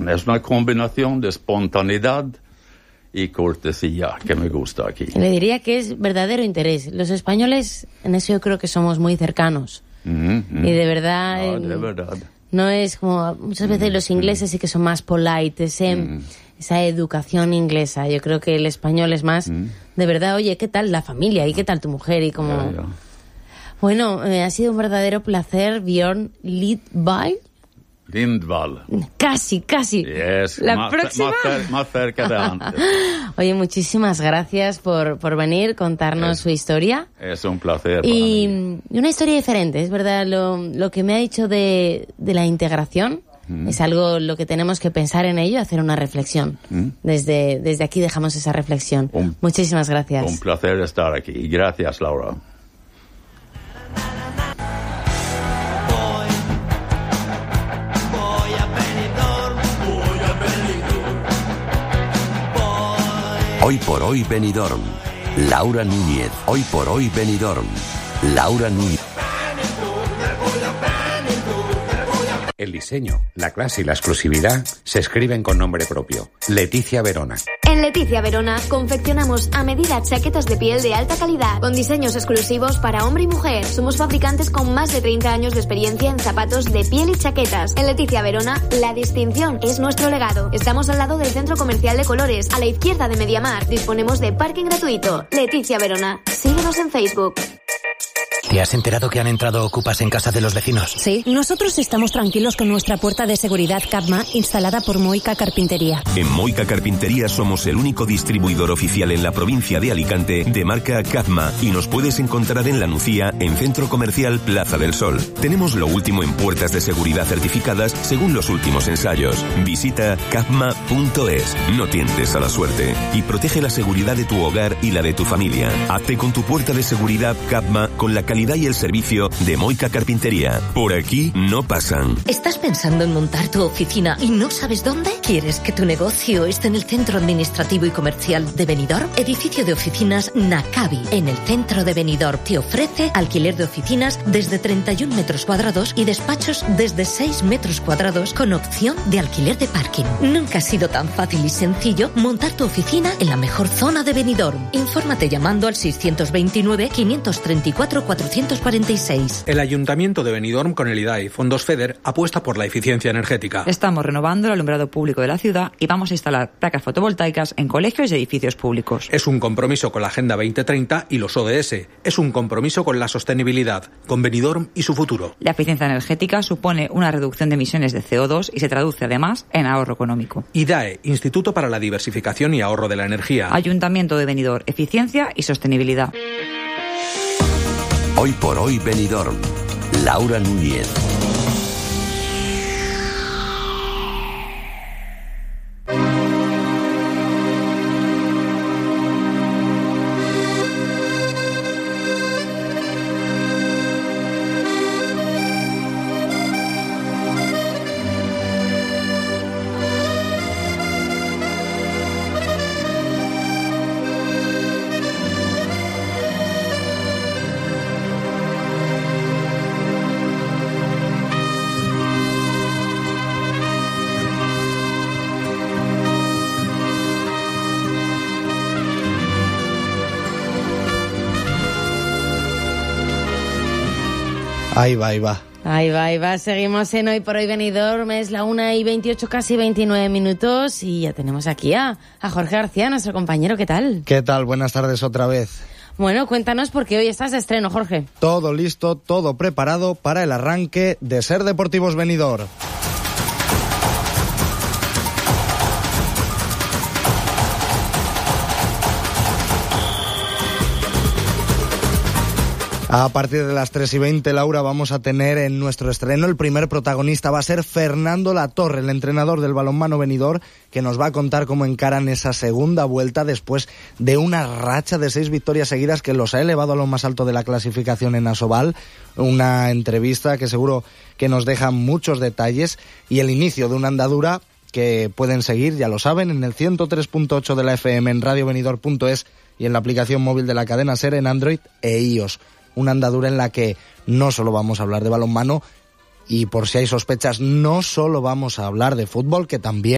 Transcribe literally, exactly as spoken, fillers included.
comunicación. Es una combinación de espontaneidad y cortesía que me gusta aquí. Le diría que es verdadero interés. Los españoles, en eso yo creo que somos muy cercanos. Mm-hmm. Y de verdad... No, el, de verdad. No es como... Muchas veces mm-hmm. los ingleses sí que son más polite, ese, mm-hmm. esa educación inglesa. Yo creo que el español es más... Mm-hmm. De verdad, oye, ¿qué tal la familia? ¿Y qué tal tu mujer? Y como... Yeah, yeah. Bueno, eh, ha sido un verdadero placer, Björn Lindvall. Lindvall. Casi, casi. Yes, la más, próxima. Más, cer- más cerca de antes. Oye, muchísimas gracias por, por venir, contarnos es, su historia. Es un placer. Y, para mí. y una historia diferente, es verdad, lo, lo que me ha dicho de, de la integración mm. es algo lo que tenemos que pensar en ello, hacer una reflexión. Mm. Desde, desde aquí dejamos esa reflexión. Un, muchísimas gracias. Un placer estar aquí. Gracias, Laura. Hoy por hoy Benidorm. Laura Núñez. Hoy por hoy Benidorm. Laura Núñez. El diseño, la clase y la exclusividad se escriben con nombre propio. Leticia Verona. En Leticia Verona confeccionamos a medida chaquetas de piel de alta calidad con diseños exclusivos para hombre y mujer. Somos fabricantes con más de treinta años de experiencia en zapatos de piel y chaquetas. En Leticia Verona, la distinción es nuestro legado. Estamos al lado del Centro Comercial de Colores, a la izquierda de Mediamar. Disponemos de parking gratuito. Leticia Verona. Síguenos en Facebook. ¿Te has enterado que han entrado ocupas en casa de los vecinos? Sí, nosotros estamos tranquilos con nuestra puerta de seguridad Capma instalada por Moica Carpintería. En Moica Carpintería somos el único distribuidor oficial en la provincia de Alicante de marca Capma y nos puedes encontrar en La Nucía, en Centro Comercial Plaza del Sol. Tenemos lo último en puertas de seguridad certificadas según los últimos ensayos. Visita capma punto es. No tientes a la suerte y protege la seguridad de tu hogar y la de tu familia. Hazte con tu puerta de seguridad Capma con la calidad y el servicio de Moica Carpintería. Por aquí no pasan. ¿Estás pensando en montar tu oficina y no sabes dónde? ¿Quieres que tu negocio esté en el centro administrativo y comercial de Benidorm? Edificio de oficinas Nakabi, en el centro de Benidorm. Te ofrece alquiler de oficinas desde treinta y un metros cuadrados y despachos desde seis metros cuadrados con opción de alquiler de parking. Nunca ha sido tan fácil y sencillo montar tu oficina en la mejor zona de Benidorm. Infórmate llamando al seiscientos veintinueve, quinientos treinta y cuatro, cuatrocientos cuarenta y seis. El Ayuntamiento de Benidorm con el I D A I Fondos FEDER apuesta por la eficiencia energética. Estamos renovando el alumbrado público de la ciudad y vamos a instalar placas fotovoltaicas en colegios y edificios públicos. Es un compromiso con la Agenda veinte treinta y los O D S. Es un compromiso con la sostenibilidad, con Benidorm y su futuro. La eficiencia energética supone una reducción de emisiones de C O dos y se traduce además en ahorro económico. I D A E, Instituto para la Diversificación y Ahorro de la Energía. Ayuntamiento de Benidorm, eficiencia y sostenibilidad. Hoy por hoy Benidorm. Laura Núñez. Ahí va, ahí va. Ahí va, ahí va. Seguimos en Hoy por Hoy Benidorm. Es la una y veintiocho, casi veintinueve minutos. Y ya tenemos aquí a, a Jorge García, nuestro compañero. ¿Qué tal? ¿Qué tal? Buenas tardes otra vez. Bueno, cuéntanos porque hoy estás de estreno, Jorge. Todo listo, todo preparado para el arranque de Ser Deportivos Benidorm. A partir de las tres y veinte, Laura, vamos a tener en nuestro estreno el primer protagonista. Va a ser Fernando Latorre, el entrenador del balonmano Benidorm, que nos va a contar cómo encaran esa segunda vuelta después de una racha de seis victorias seguidas que los ha elevado a lo más alto de la clasificación en Asobal. Una entrevista que seguro que nos deja muchos detalles y el inicio de una andadura que pueden seguir, ya lo saben, en el ciento tres punto ocho de la F M, en radio benidorm punto es y en la aplicación móvil de la cadena SER en Android e iOS. Una andadura en la que no solo vamos a hablar de balonmano y, por si hay sospechas, no solo vamos a hablar de fútbol, que también